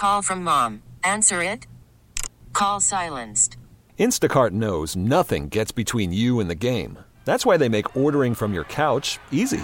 call from mom. Answer it. Call silenced. Instacart knows nothing gets between you and the game. That's why they make ordering from your couch easy.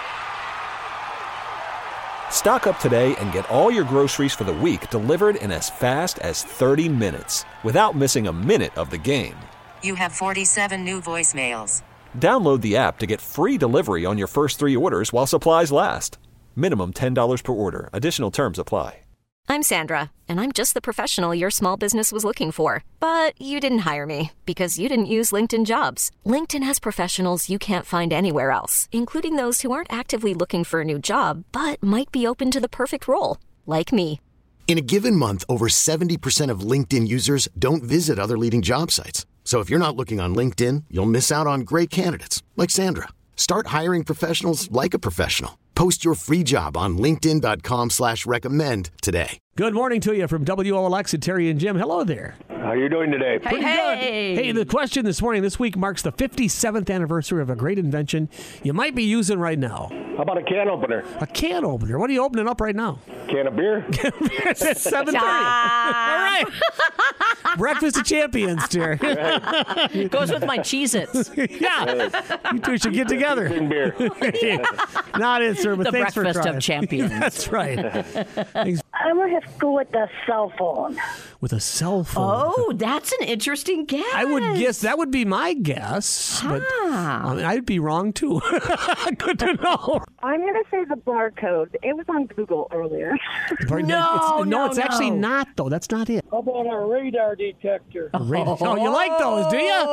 Stock up today and get all your groceries for the week delivered in as fast as 30 minutes without missing a minute of the game. You have 47 new voicemails. Download the app to get free delivery on your first 3 orders while supplies last. Minimum $10 per order. Additional terms apply. I'm Sandra, and I'm just the professional your small business was looking for. But you didn't hire me because you didn't use LinkedIn Jobs. LinkedIn has professionals you can't find anywhere else, including those who aren't actively looking for a new job, but might be open to the perfect role, like me. In a given month, over 70% of LinkedIn users don't visit other leading job sites. So if you're not looking on LinkedIn, you'll miss out on great candidates like Sandra. Start hiring professionals like a professional. Post your free job on linkedin.com/recommend today. Good morning to you from WOLX and Terry and Jim. Hello there. How you doing today? Pretty good. Hey, the question this morning, this week marks the 57th anniversary of a great invention you might be using right now. How about a can opener? A can opener. What are you opening up right now? Can of beer? It's 7:30. All right. Breakfast of Champions, Terry. Goes with my Cheez-Its. Yeah. You two should get together. Beer. Not it, sir, but The thanks for breakfast trying. of champions. That's right. I'm going to have to go with the cell phone. With a cell phone. Oh, that's an interesting guess. I would guess that would be my guess, but I'd be wrong too. Good to know. I'm going to say the barcode. It was on Google earlier. No, it's actually not though. That's not it. How about a radar detector? Oh, you like those, do you,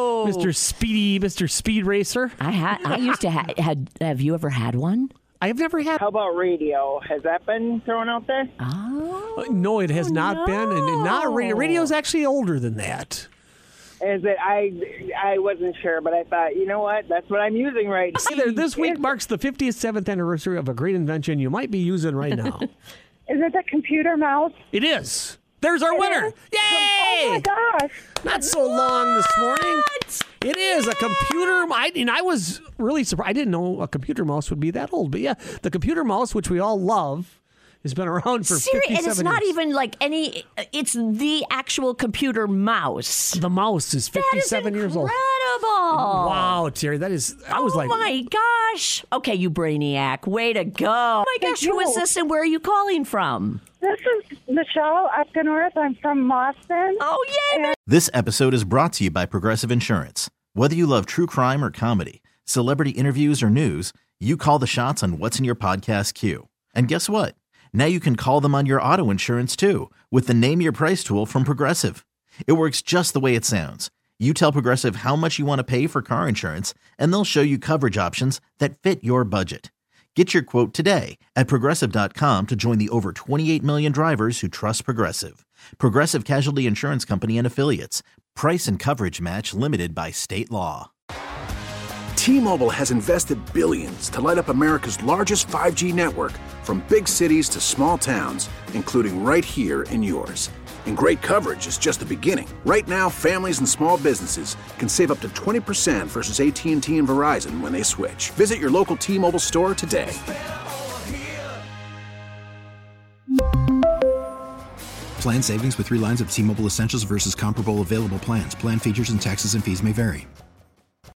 Mr. Speed Racer? I used to have you ever had one? I have never had. How about radio? Has that been thrown out there? Oh, no, it has not been, and not radio. Radio is actually older than that. Is it? I wasn't sure, but I thought, you know what? That's what I'm using right now. See, this week marks the 57th anniversary of a great invention you might be using right now. Is it the computer mouse? It is. There's our winner. Yay! Oh, my gosh. Not so long this morning. It is a computer. I was really surprised. I didn't know a computer mouse would be that old. But yeah, the computer mouse, which we all love, has been around for 57 years. And it's not even like any, it's the actual computer mouse. The mouse is 57 years old. Incredible. Wow, Terry, that is, I was like. Oh my gosh. Okay, you brainiac. Way to go. Oh my gosh, who is this and where are you calling from? This is Michelle Upton-North. I'm from Boston. Oh, yay. This episode is brought to you by Progressive Insurance. Whether you love true crime or comedy, celebrity interviews or news, you call the shots on what's in your podcast queue. And guess what? Now you can call them on your auto insurance too with the Name Your Price tool from Progressive. It works just the way it sounds. You tell Progressive how much you want to pay for car insurance, and they'll show you coverage options that fit your budget. Get your quote today at Progressive.com to join the over 28 million drivers who trust Progressive. Progressive Casualty Insurance Company and Affiliates. Price and coverage match limited by state law. T-Mobile has invested billions to light up America's largest 5G network, from big cities to small towns, including right here in yours. And great coverage is just the beginning. Right now, families and small businesses can save up to 20% versus AT&T and Verizon when they switch. Visit your local T-Mobile store today. Plan savings with 3 lines of T-Mobile Essentials versus comparable available plans. Plan features and taxes and fees may vary.